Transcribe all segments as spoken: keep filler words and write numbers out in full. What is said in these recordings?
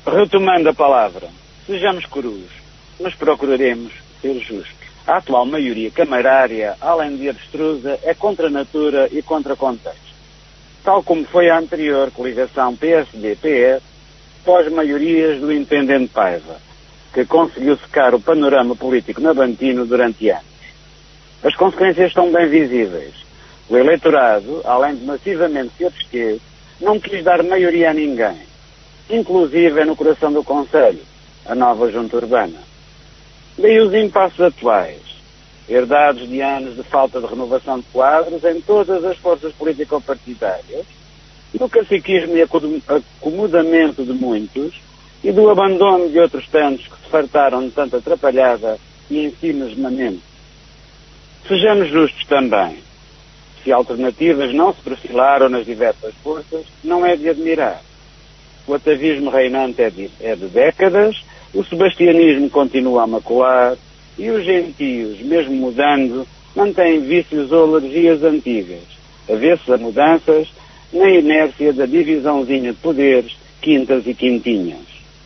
Retomando a palavra, sejamos crus, mas procuraremos ser justos. A atual maioria camarária, além de abstrusa, é contra a natura e contra contexto. Tal como foi a anterior coligação P S D P S, pós-maiorias do intendente Paiva, que conseguiu secar o panorama político nabantino durante anos. As consequências estão bem visíveis. O eleitorado, além de massivamente se abster, não quis dar maioria a ninguém, inclusive no coração do concelho, a nova junta urbana. Daí os impasses atuais, herdados de anos de falta de renovação de quadros em todas as forças político-partidárias, do caciquismo e acomodamento de muitos e do abandono de outros tantos que se fartaram de tanta atrapalhada e ensimismamento. Sejamos justos também. Se alternativas não se perfilaram nas diversas forças, não é de admirar. O atavismo reinante é de, é de décadas, o sebastianismo continua a macular e os gentios, mesmo mudando, mantêm vícios ou alergias antigas, avessos a mudanças, na inércia da divisãozinha de poderes, quintas e quintinhas.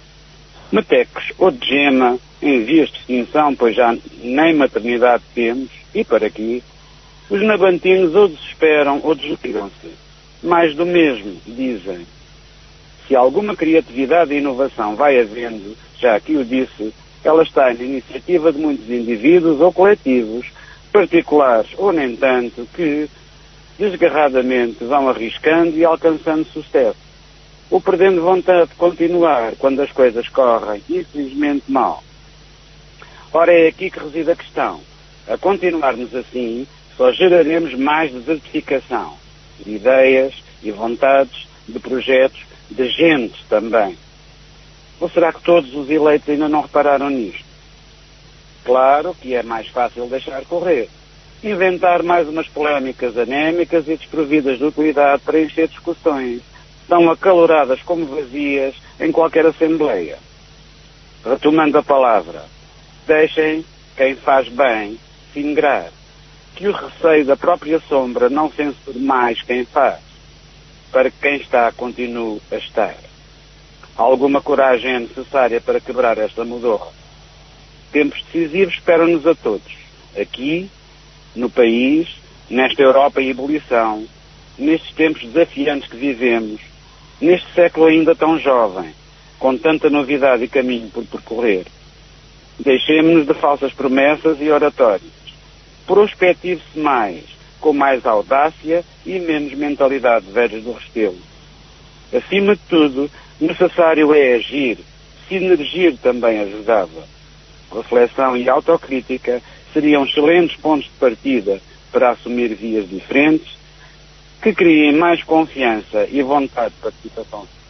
Metecos ou de gema, em vias de extinção, pois já nem maternidade temos, e para aqui, os nabantinos ou desesperam ou desligam-se. Mais do mesmo, dizem. Se alguma criatividade e inovação vai havendo, já aqui o disse, ela está na iniciativa de muitos indivíduos ou coletivos, particulares ou nem tanto, que, desgarradamente, vão arriscando e alcançando sucesso, ou perdendo vontade de continuar quando as coisas correm, infelizmente, mal. Ora, é aqui que reside a questão. A continuarmos assim, só geraremos mais desertificação de ideias e vontades, de projetos, de gente também. Ou será que todos os eleitos ainda não repararam nisto? Claro que é mais fácil deixar correr. Inventar mais umas polémicas anémicas e desprovidas de utilidade para encher discussões, tão acaloradas como vazias em qualquer assembleia. Retomando a palavra, deixem quem faz bem se ingrar, que o receio da própria sombra não censure mais quem faz, para que quem está continue a estar. Alguma coragem é necessária para quebrar esta modorra. Tempos decisivos esperam-nos a todos, aqui, no país, nesta Europa em ebulição, nestes tempos desafiantes que vivemos, neste século ainda tão jovem, com tanta novidade e caminho por percorrer. Deixemos-nos de falsas promessas e oratórios. Prospective-se mais, com mais audácia e menos mentalidade de velhos do Restelo. Acima de tudo, necessário é agir, sinergir também ajudava. Reflexão e autocrítica seriam excelentes pontos de partida para assumir vias diferentes, que criem mais confiança e vontade de participação.